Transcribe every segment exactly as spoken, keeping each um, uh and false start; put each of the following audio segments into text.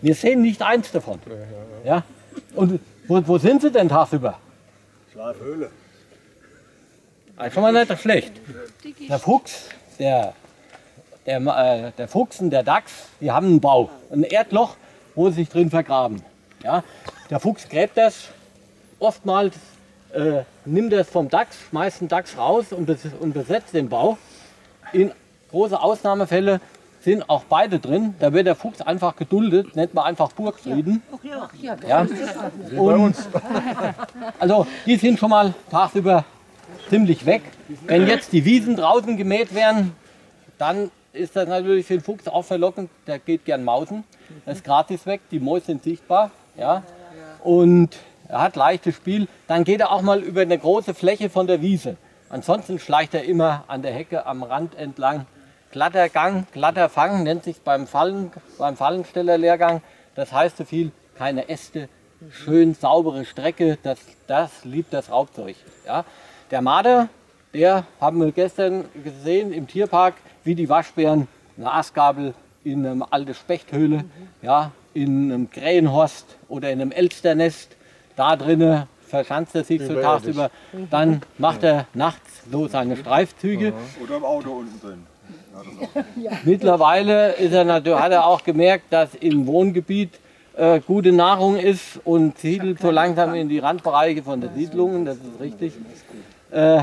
Wir sehen nicht eins davon. Ja? Und wo, wo sind sie denn tagsüber? Schlafhöhle. Also schon mal nicht schlecht. Der Fuchs, der, der, äh, der Fuchs und der Dachs, die haben einen Bau, ein Erdloch, wo sie sich drin vergraben. Ja? Der Fuchs gräbt das, oftmals äh, nimmt er es vom Dachs, schmeißt den Dachs raus und, bes und besetzt den Bau. In große Ausnahmefälle sind auch beide drin. Da wird der Fuchs einfach geduldet, nennt man einfach Burgfrieden. Ja. Und, also die sind schon mal tagsüber ziemlich weg. Wenn jetzt die Wiesen draußen gemäht werden, dann ist das natürlich für den Fuchs auch verlockend. Der geht gern mausen. Das ist gratis weg, die Mäuse sind sichtbar. Ja. Und er hat leichtes Spiel. Dann geht er auch mal über eine große Fläche von der Wiese. Ansonsten schleicht er immer an der Hecke am Rand entlang. Glatter Gang, glatter Fang nennt sich beim Fallen, beim Fallenstellerlehrgang. Das heißt so viel, keine Äste, schön saubere Strecke, das, das liebt das Raubzeug. Ja. Der Marder, der haben wir gestern gesehen im Tierpark, wie die Waschbären eine Astgabel in einer alten Spechthöhle, ja, in einem Krähenhorst oder in einem Elsternest, da drinnen verschanzt er sich so tagsüber. Dann macht er nachts so seine Streifzüge. Oder im Auto unten drin. Ja, mittlerweile ist er natürlich, hat er auch gemerkt, dass im Wohngebiet äh, gute Nahrung ist und siedelt so langsam in die Randbereiche von der Siedlungen, das ist richtig. Äh,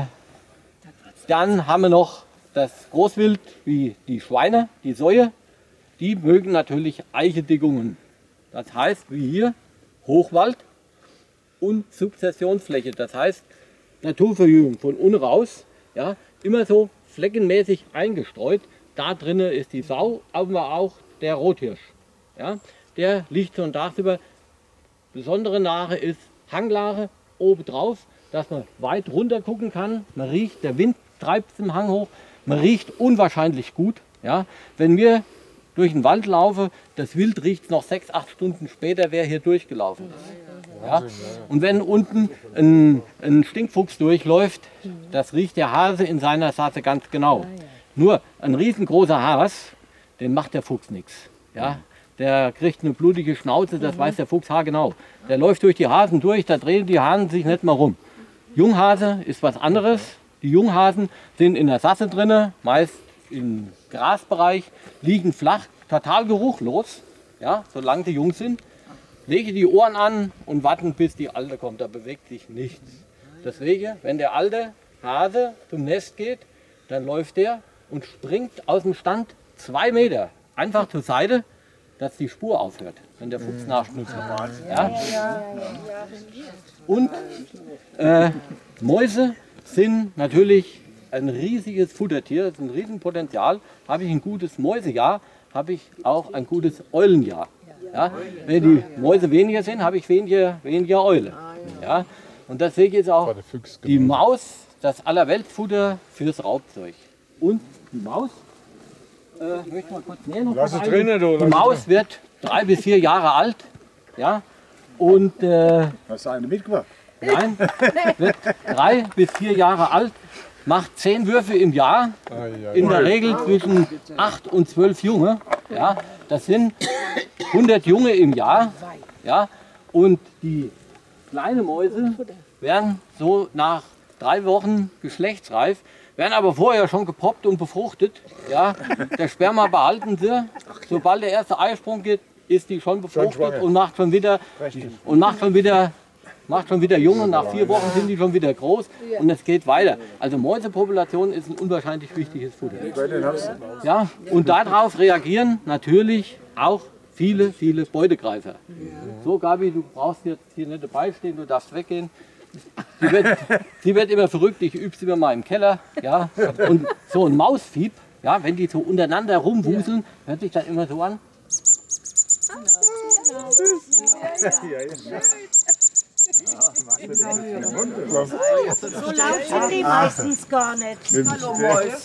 dann haben wir noch das Großwild wie die Schweine, die Säue, die mögen natürlich Eichendickungen. Das heißt, wie hier, Hochwald und Sukzessionsfläche, das heißt Naturverjüngung von unten raus, ja, immer so fleckenmäßig eingestreut. Da drinnen ist die Sau, aber auch der Rothirsch. Ja, der liegt so tagsüber. Besondere Nahe ist Hanglage obendrauf, dass man weit runter gucken kann. Man riecht, der Wind treibt es im Hang hoch. Man riecht unwahrscheinlich gut. Ja, wenn wir durch den Wald laufen, das Wild riecht noch sechs, acht Stunden später, wer hier durchgelaufen ist. Ja? Und wenn unten ein, ein Stinkfuchs durchläuft, das riecht der Hase in seiner Sasse ganz genau. Nur ein riesengroßer Has, den macht der Fuchs nichts. Ja? Der kriegt eine blutige Schnauze, das weiß der Fuchs haargenau. Der läuft durch die Hasen durch, da drehen die Hasen sich nicht mal rum. Junghase ist was anderes. Die Junghasen sind in der Sasse drinne, meist im Grasbereich, liegen flach, total geruchlos, ja, solange die jung sind. Lege die Ohren an und warten, bis die Alte kommt, da bewegt sich nichts. Deswegen, wenn der alte Hase zum Nest geht, dann läuft der und springt aus dem Stand zwei Meter einfach zur Seite, dass die Spur aufhört, wenn der Fuchs nachschnüffelt. Ja? Und äh, Mäuse sind natürlich ein riesiges Futtertier, das ist ein Riesenpotenzial. Habe ich ein gutes Mäusejahr, habe ich auch ein gutes Eulenjahr. Ja? Wenn die Mäuse weniger sind, habe ich weniger, weniger Eule. Ja? Und deswegen ist auch die Maus das Allerweltsfutter fürs Raubzeug. Und die Maus, äh, ich möchte mal kurz näher noch Lass es drinnen, du. Die Maus wird drei bis vier Jahre alt. Ja? Und äh, hast du eine mitgebracht? Nein, wird drei bis vier Jahre alt, macht zehn Würfe im Jahr, in der Regel zwischen acht und zwölf Junge. Ja, das sind hundert Junge im Jahr. Ja, und die kleinen Mäuse werden so nach drei Wochen geschlechtsreif, werden aber vorher schon gepoppt und befruchtet. Ja, der Sperma behalten sie. Sobald der erste Eisprung geht, ist die schon befruchtet und macht schon wieder und macht schon wieder macht schon wieder Junge, nach vier Wochen sind die schon wieder groß und es geht weiter. Also Mäusepopulation ist ein unwahrscheinlich wichtiges Futter. Ja, und darauf reagieren natürlich auch viele, viele Beutegreifer. So Gabi, du brauchst jetzt hier nicht dabei stehen, du darfst weggehen. Sie wird, sie wird immer verrückt, ich übe sie immer mal im Keller. Ja. Und so ein Mausvieh, ja, wenn die so untereinander rumwuseln, hört sich dann immer so an. So laut sind die meistens gar nicht. Hallo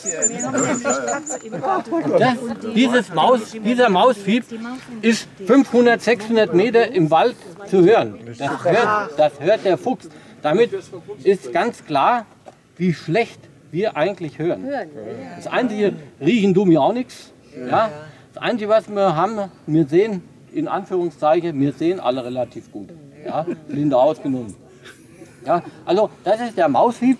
Das, dieses Maus, dieser Mausvieh ist fünfhundert, sechshundert Meter im Wald zu hören. Das hört, das hört der Fuchs. Damit ist ganz klar, wie schlecht wir eigentlich hören. Das Einzige, riechen tun wir auch nichts. Ja? Das Einzige, was wir haben, wir sehen in Anführungszeichen, wir sehen alle relativ gut. Ja, Blinde ausgenommen. Ja, also das ist der Maushieb.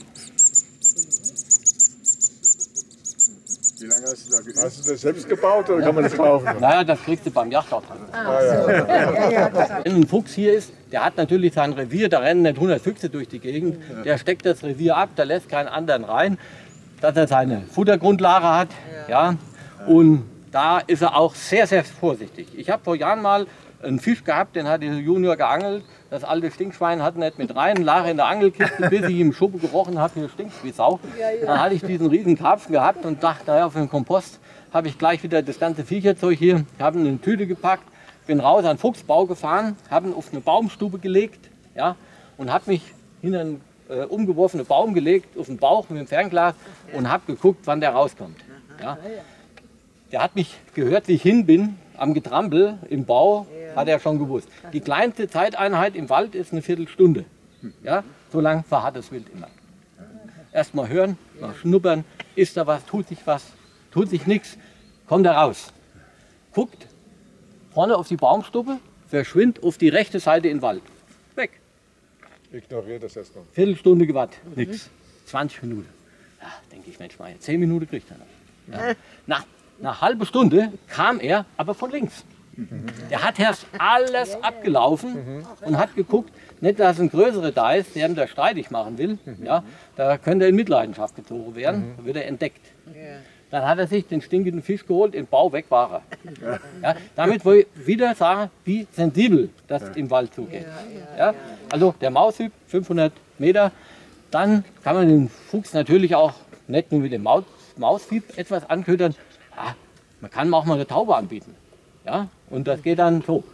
Wie lange hast du da geübt? Hast du das selbst gebaut oder kann man das kaufen? Naja, das kriegst du beim Jagdauftrag. Ah, ja. Wenn ein Fuchs hier ist, der hat natürlich sein Revier, da rennen nicht hundert Füchse durch die Gegend. Der steckt das Revier ab, der lässt keinen anderen rein, dass er seine Futtergrundlage hat. Ja. Und da ist er auch sehr, sehr vorsichtig. Ich habe vor Jahren mal einen Fisch gehabt, den hat der Junior geangelt. Das alte Stinkschwein hat nicht mit rein, lag in der Angelkiste, bis ich im Schuppe gerochen habe, hier stinkt wie Sau. Dann hatte ich diesen riesen Karpfen gehabt und dachte, naja, für den Kompost habe ich gleich wieder das ganze Viecherzeug hier. Ich habe ihn in eine Tüte gepackt, bin raus an den Fuchsbau gefahren, habe ihn auf eine Baumstube gelegt, ja, und habe mich hinter einen äh, umgeworfenen Baum gelegt, auf den Bauch mit dem Fernglas und habe geguckt, wann der rauskommt. Ja. Der hat mich gehört, wie ich hin bin, am Getrampel im Bau, hat er schon gewusst. Die kleinste Zeiteinheit im Wald ist eine Viertelstunde. Ja, so lang verharrt das Wild immer. Erst mal hören, mal schnuppern, ist da was, tut sich was, tut sich nichts, kommt er raus. Guckt vorne auf die Baumstube, verschwindet auf die rechte Seite in den Wald. Weg. Ignoriert das erstmal. Viertelstunde gewartet, nichts. zwanzig Minuten. Ja, denke ich, Mensch, mal, zehn Minuten kriegt er noch. Ja. Nach einer halben Stunde kam er, aber von links. Der hat erst alles abgelaufen und hat geguckt, nicht, dass ein größerer da ist, der ihm da streitig machen will. Ja, da könnte er in Mitleidenschaft gezogen werden, da wird er entdeckt. Dann hat er sich den stinkenden Fisch geholt, im Bau weg war er. Ja, damit will ich wieder sagen, wie sensibel das im Wald zugeht. Ja, also der Maushieb, fünfhundert Meter, dann kann man den Fuchs natürlich auch nicht nur mit dem Maus Maushieb etwas anködern. Ja, man kann ihm auch mal eine Taube anbieten. Ja, und das geht dann so.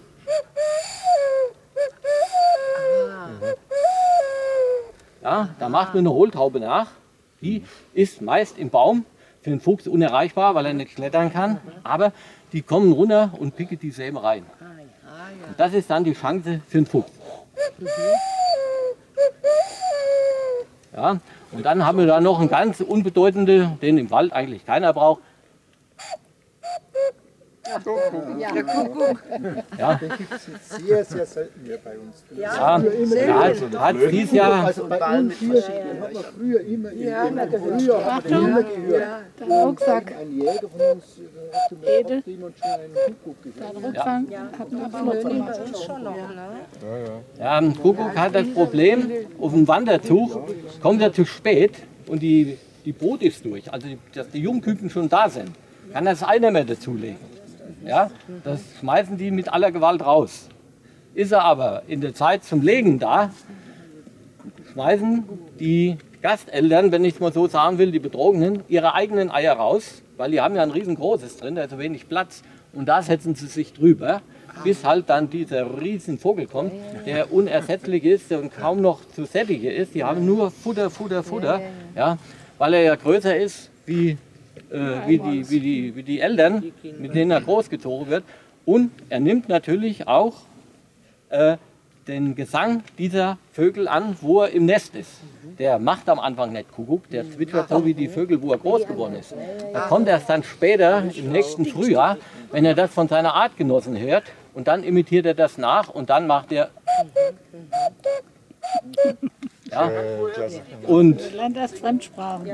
Ja, da macht man eine Hohltaube nach. Die ist meist im Baum, für den Fuchs unerreichbar, weil er nicht klettern kann. Aber die kommen runter und picken die Säme rein. Und das ist dann die Chance für den Fuchs. Ja, und dann haben wir da noch einen ganz unbedeutenden, den im Wald eigentlich keiner braucht. Ja, der Kuckuck. Ja, Sehr, sehr selten hier bei uns. ja, der hat, hat dieses Jahr, Also bei uns hier, den hat man früher immer, Ja, immer, gehört. früher hat man immer gehört. Der Rucksack. Ein Jäger von uns äh, hat zum Beispiel und schon einen Kuckuck gehört. Der Rucksack hat einen Flöhe gemacht. ja, ein Kuckuck hat das Problem, auf dem Wanderzug kommt er zu spät und die, die Brut ist durch, also die, dass die Jungküken schon da sind, kann das einer mehr dazulegen. Ja, das schmeißen die mit aller Gewalt raus. Ist er aber in der Zeit zum Legen da, schmeißen die Gasteltern, wenn ich es mal so sagen will, die Betrogenen, ihre eigenen Eier raus, weil die haben ja ein riesengroßes drin, da ist so wenig Platz. Und da setzen sie sich drüber, bis halt dann dieser riesen Vogel kommt, der unersetzlich ist und kaum noch zu sättigen ist. Die haben nur Futter, Futter, Futter, ja, weil er ja größer ist wie Äh, wie, die, wie, die, wie die Eltern, mit denen er großgezogen wird. Und er nimmt natürlich auch äh, den Gesang dieser Vögel an, wo er im Nest ist. Der macht am Anfang nicht Kuckuck, der zwitschert so wie die Vögel, wo er groß geworden ist. Da kommt erst dann später, im nächsten Frühjahr, wenn er das von seiner Artgenossen hört, und dann imitiert er das nach und dann macht er... Ja. Und, Lernt erst Fremdsprachen.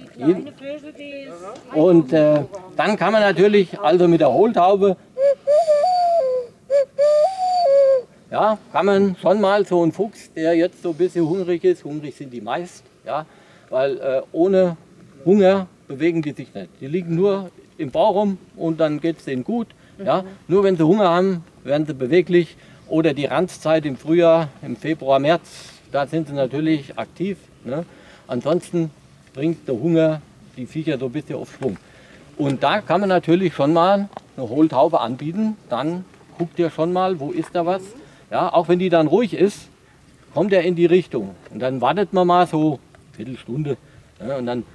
und äh, dann kann man natürlich also mit der Hohltaube, ja, kann man schon mal so einen Fuchs, der jetzt so ein bisschen hungrig ist, hungrig sind die meist, ja, weil äh, ohne Hunger bewegen die sich nicht. Die liegen nur im Bauch rum und dann geht es denen gut. Ja. Nur wenn sie Hunger haben, werden sie beweglich. Oder die Ranzzeit im Frühjahr, im Februar, März, da sind sie natürlich aktiv. Ne? Ansonsten bringt der Hunger die Viecher so ein bisschen auf Schwung. Und da kann man natürlich schon mal eine Hohltaube anbieten. Dann guckt ihr schon mal, wo ist da was. Ja, auch wenn die dann ruhig ist, kommt er in die Richtung. Und dann wartet man mal so eine Viertelstunde. Ja, und dann,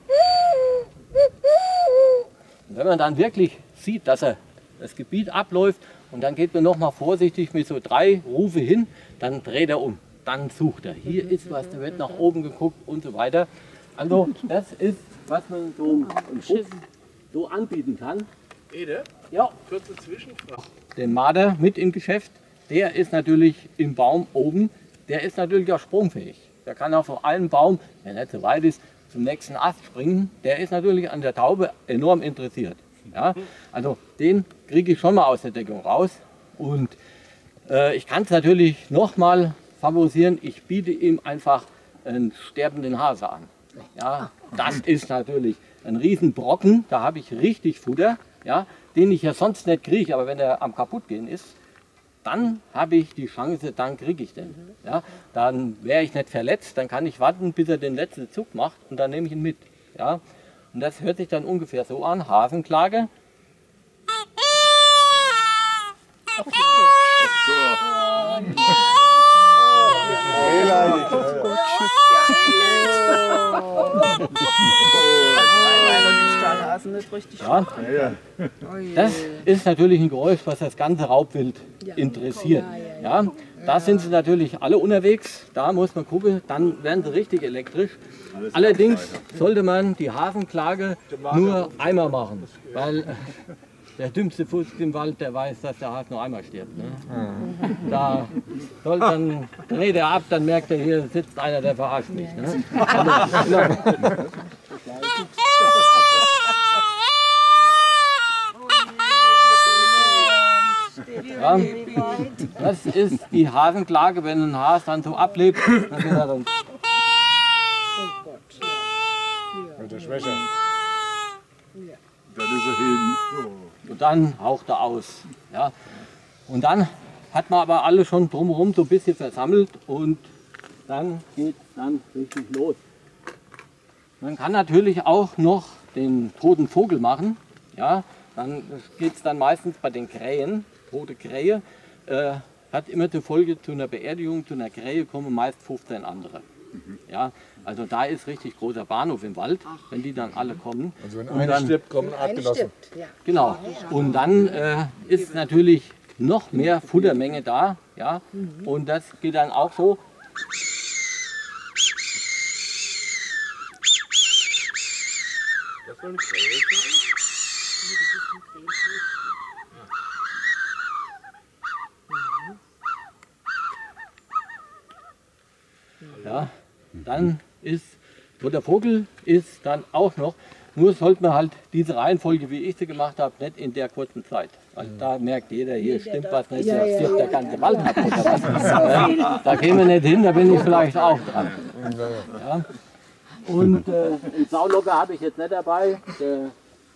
und wenn man dann wirklich sieht, dass er das Gebiet abläuft, und dann geht man noch mal vorsichtig mit so drei Rufe hin, dann dreht er um. Dann sucht er. Hier ist was, da wird nach oben geguckt und so weiter. Also das ist, was man so, so anbieten kann. Ede, Ja, kurze Zwischenfrage. den Marder mit im Geschäft, der ist natürlich im Baum oben, der ist natürlich auch sprungfähig. Der kann auch von einem Baum, wenn er zu weit ist, zum nächsten Ast springen. Der ist natürlich an der Taube enorm interessiert. Ja? Also den kriege ich schon mal aus der Deckung raus. Und äh, ich kann es natürlich nochmal favorisieren, ich biete ihm einfach einen sterbenden Hase an. Ja? Das ist natürlich ein Riesenbrocken, da habe ich richtig Futter, ja? Den ich ja sonst nicht kriege, aber wenn er am kaputtgehen ist, dann habe ich die Chance, dann kriege ich den. Ja, dann wäre ich nicht verletzt, dann kann ich warten, bis er den letzten Zug macht und dann nehme ich ihn mit. Ja, und das hört sich dann ungefähr so an, Hasenklage. Ja, das ist natürlich ein Geräusch, was das ganze Raubwild interessiert. Ja, da sind sie natürlich alle unterwegs, da muss man gucken, dann werden sie richtig elektrisch. Allerdings sollte man die Hasenklage nur einmal machen, weil äh, der dümmste Fuß im Wald, der weiß, dass der Hase nur einmal stirbt. Ne? Da soll dann, dreht er ab, dann merkt er, hier sitzt einer, der verarscht mich. Ne? Ja, das ist die Hasenklage, wenn ein Hase dann so ablebt, dann wird er dann Mit der Schwäche. Dann ist er hin. und dann haucht er aus. Ja. Und dann hat man aber alle schon drumherum so ein bisschen versammelt und dann geht es dann richtig los. Man kann natürlich auch noch den toten Vogel machen. Ja. Dann geht es dann meistens bei den Krähen. Tote Krähe äh, hat immer zur Folge, zu einer Beerdigung, zu einer Krähe kommen meist fünfzehn andere. Ja, also da ist richtig großer Bahnhof im Wald, wenn die dann alle kommen. Also wenn Und einer dann, stirbt, kommen Artgenossen. genau. Und dann äh, ist natürlich noch mehr Futtermenge da. Ja, und das geht dann auch so. Das soll eine Krähe sein? Ja, dann ist, so der Vogel ist dann auch noch, nur sollte man halt diese Reihenfolge, wie ich sie gemacht habe, nicht in der kurzen Zeit. Weil da merkt jeder, hier stimmt was nicht, da stirbt der ganze Wald ab oder was. Ja, da gehen wir nicht hin, da bin ich vielleicht auch dran. Ja. Und äh, einen Saulocker habe ich jetzt nicht dabei. Der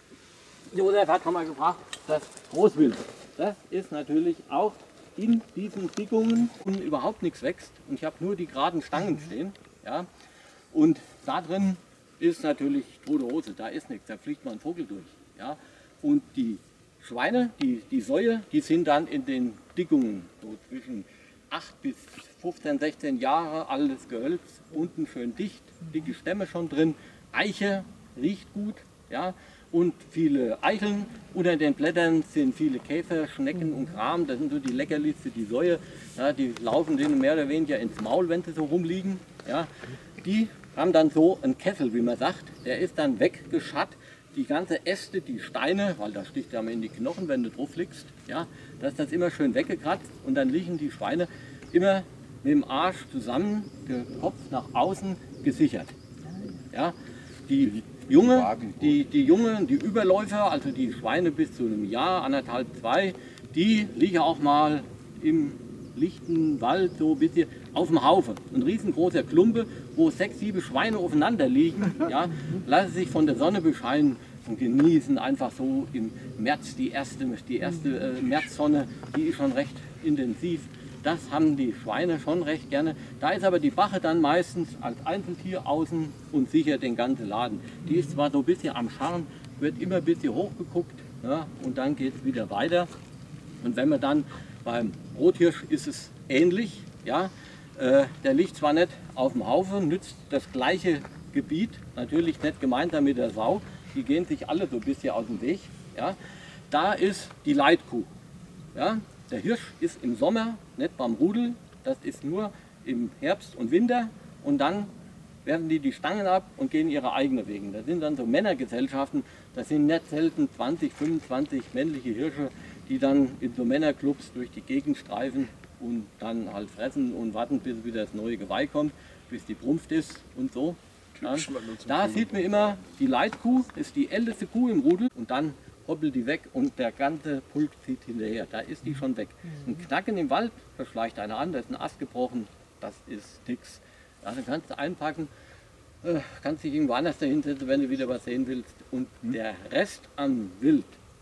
Josef hat nochmal gefragt, das Großwild, das ist natürlich auch in diesen Dickungen überhaupt nichts wächst und ich habe nur die geraden Stangen stehen. Ja. Und da drin ist natürlich tote Hose, da ist nichts, da fliegt mal ein Vogel durch. Ja. Und die Schweine, die, die Säue, die sind dann in den Dickungen, so zwischen acht bis fünfzehn, sechzehn Jahre, alles Gehölz, unten schön dicht, dicke Stämme schon drin, Eiche riecht gut. Ja. Und viele Eicheln, unter den Blättern sind viele Käfer, Schnecken und Kram, das sind so die Leckerliste, die Säue, ja, die laufen denen mehr oder weniger ins Maul, wenn sie so rumliegen. Ja. Die haben dann so einen Kessel, wie man sagt, der ist dann weggeschat, die ganze Äste, die Steine, weil da sticht ja in die Knochen, wenn du drauf liegst, ja, das ist das immer schön weggekratzt und dann liegen die Schweine immer mit dem Arsch zusammen, der Kopf nach außen gesichert. Ja. Die Junge, die, die Jungen, die Überläufer, also die Schweine bis zu einem Jahr, anderthalb, zwei, die liegen auch mal im lichten Wald so ein bisschen auf dem Haufen. Ein riesengroßer Klumpe, wo sechs, sieben Schweine aufeinander liegen, ja, lassen sich von der Sonne bescheinen und genießen einfach so im März die erste, die erste äh, Märzsonne, die ist schon recht intensiv. Das haben die Schweine schon recht gerne. Da ist aber die Bache dann meistens als Einzeltier außen und sichert den ganzen Laden. Die ist zwar so ein bisschen am Scharren, wird immer ein bisschen hochgeguckt, ja, und dann geht es wieder weiter. Und wenn man dann beim Rothirsch ist es ähnlich. Ja, äh, der liegt zwar nicht auf dem Haufen, nützt das gleiche Gebiet, natürlich nicht gemeinsam mit der Sau. Die gehen sich alle so ein bisschen aus dem Weg. Ja. Da ist die Leitkuh. Ja. Der Hirsch ist im Sommer nicht beim Rudel, das ist nur im Herbst und Winter und dann werfen die die Stangen ab und gehen ihre eigenen Wege. Das sind dann so Männergesellschaften, das sind nicht selten zwanzig, fünfundzwanzig männliche Hirsche, die dann in so Männerclubs durch die Gegend streifen und dann halt fressen und warten, bis wieder das neue Geweih kommt, bis die prumpft ist und so. Ja. Da sieht man immer, die Leitkuh ist die älteste Kuh im Rudel und dann hoppelt die weg und der ganze Pulk zieht hinterher. Da ist die schon weg. Ein Knacken im Wald, da schleicht einer an, da ist ein Ast gebrochen, das ist nix. Ja, dann kannst du einpacken, äh, kannst dich irgendwo anders dahinsetzen, wenn du wieder was sehen willst. Und der Rest an Wild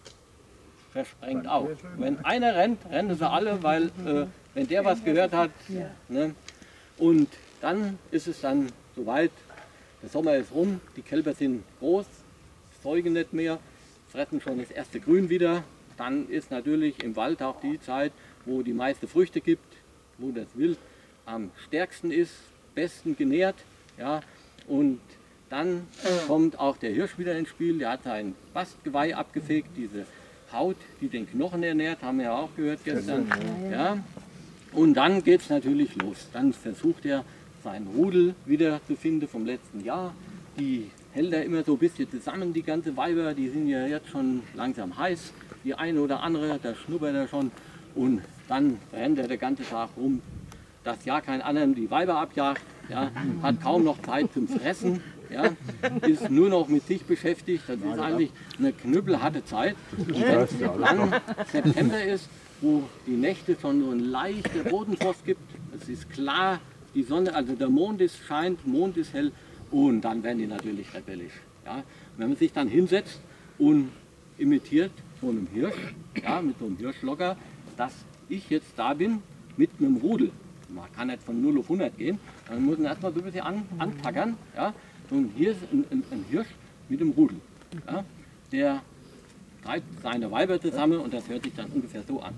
versprengt auch. Wenn einer rennt, rennen sie alle, weil äh, wenn der was gehört hat, ne? Und dann ist es dann soweit, der Sommer ist rum, die Kälber sind groß, säugen nicht mehr, fressen schon das erste Grün wieder. Dann ist natürlich im Wald auch die Zeit, wo die meiste Früchte gibt, wo das Wild am stärksten ist, besten genährt. Ja, und dann kommt auch der Hirsch wieder ins Spiel, der hat sein Bastgeweih abgefegt, diese Haut, die den Knochen ernährt, haben wir ja auch gehört gestern. Ja. Und dann geht es natürlich los. Dann versucht er, seinen Rudel wieder zu finden vom letzten Jahr. Die hält er immer so ein bisschen zusammen, die ganze Weiber, die sind ja jetzt schon langsam heiß. Die eine oder andere, da schnuppert er schon. Und dann rennt er den ganzen Tag rum, dass ja kein anderem die Weiber abjagt. Ja, hat kaum noch Zeit zum Fressen. Ja, ist nur noch mit sich beschäftigt. Das ist eigentlich eine knüppelharte Zeit. Und wenn dann September ist, wo die Nächte schon so ein leichter Bodenfrost gibt, es ist klar, die Sonne, also der Mond ist, scheint, Mond ist hell und dann werden die natürlich rebellisch. Ja. Wenn man sich dann hinsetzt und imitiert so einem Hirsch, ja, mit so einem Hirschlocker, dass ich jetzt da bin mit einem Rudel. Man kann nicht von null auf hundert gehen, dann muss man erstmal so ein bisschen an, antackern. Ja. Und hier ist ein, ein, ein Hirsch mit einem Rudel. Ja. Der treibt seine Weiber zusammen und das hört sich dann ungefähr so an.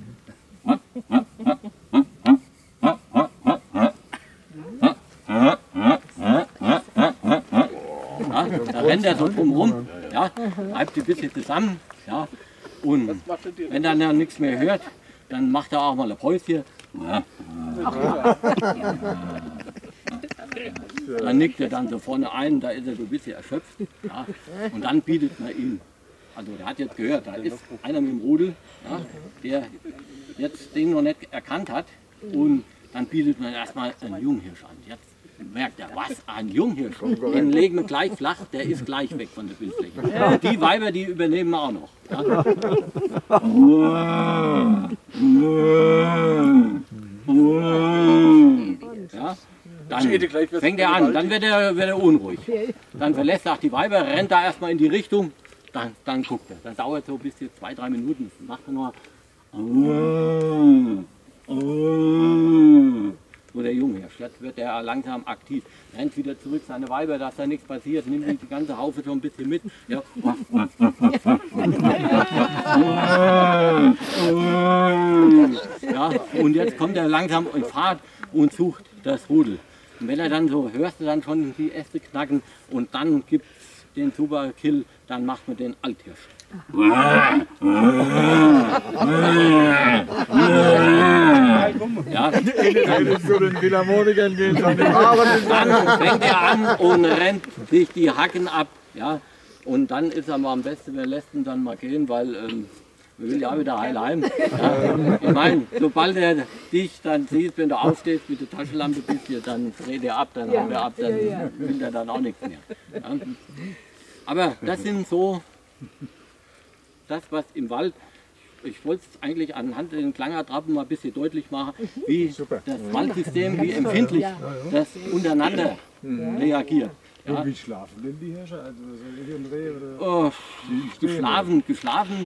Ja, da rennt er so drumherum, ja, treibt die ein bisschen zusammen. Ja, und wenn dann ja nichts mehr hört, dann macht er auch mal ein Päuschen. Ja. Dann nickt er dann so vorne ein, da ist er so ein bisschen erschöpft. Ja, und dann bietet man ihm, also der hat jetzt gehört, da ist einer mit dem Rudel, ja, der jetzt den noch nicht erkannt hat. Und dann bietet man erstmal einen Junghirsch an. Jetzt merkt er, was, ein Junghirsch? Den legen wir gleich flach, der ist gleich weg von der Bildfläche. Und die Weiber, die übernehmen wir auch noch. Ja. Dann fängt er an, dann wird er, wird er unruhig. Dann verlässt er auch die Weiber, rennt da erstmal in die Richtung, dann, dann guckt er. Das dauert so bis zu zwei, drei Minuten. Das macht er nur. So der Junghirsch, jetzt wird er langsam aktiv. Rennt wieder zurück, seine Weiber, dass da nichts passiert, nimmt sich die ganze Haufe schon ein bisschen mit. Ja, ja, und jetzt kommt er langsam in Fahrt und sucht das Rudel. Und wenn er dann so, hörst du dann schon die Äste knacken und dann gibt es den super Kill, dann macht man den Althirsch. Ja, dann, zu den Philharmonikern gehen, dann fängt er an und rennt sich die Hacken ab. Ja, und dann ist er mal am besten, wir lässt ihn dann mal gehen, weil ähm, wir will ja wieder heil heim. Ja, ich meine, sobald er dich dann sieht, wenn du aufstehst mit der Taschenlampe bist hier, dann dreht er ab, dann haut er ab, dann will er dann auch nichts mehr. Ja. Aber das sind so das, was im Wald, ich wollte es eigentlich anhand den Klangattrappen mal ein bisschen deutlich machen, wie Super. das Waldsystem, wie empfindlich das untereinander reagiert. Ja. Und wie schlafen denn die Hirsche? Also so wie ein Reh oder? Oh, geschlafen, geschlafen